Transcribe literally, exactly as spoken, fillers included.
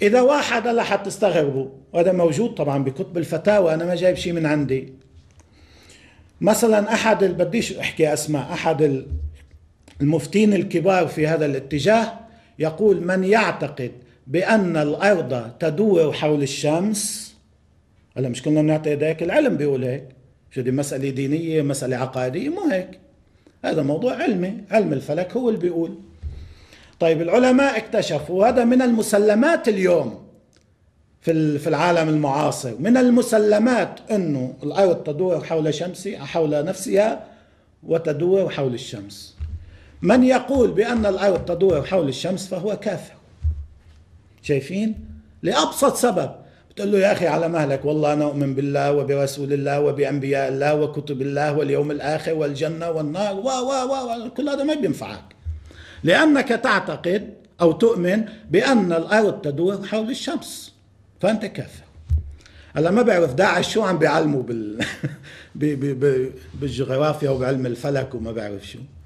إذا واحد هلا حتستغربوا، وهذا موجود طبعا بكتب الفتاوى، أنا ما جايب شيء من عندي. مثلا أحد، بديش أحكي أسماء، أحد المفتين الكبار في هذا الاتجاه يقول: من يعتقد بأن الأرض تدور حول الشمس، هلا مش كلنا بنعتقد هيك، العلم بيقول هيك، شو دي مسألة دينية مسألة عقائدية؟ مو هيك، هذا موضوع علمي، علم الفلك هو اللي بيقول. طيب العلماء اكتشفوا، وهذا من المسلمات اليوم في في العالم المعاصر، من المسلمات انه الارض تدور حول شمسها، حول نفسها، وتدور حول الشمس. من يقول بان الارض تدور حول الشمس فهو كافر. شايفين؟ لابسط سبب، بتقول له يا اخي على مهلك، والله انا اؤمن بالله وبرسول الله وبانبياء الله وكتب الله واليوم الاخر والجنه والنار و و و كل هذا ما بينفعك، لانك تعتقد او تؤمن بان الارض تدور حول الشمس، فانت كافر. هلا ما بعرف داعش شو عم بيعلموا بال بالجغرافيا وبعلم الفلك وما بعرف شو.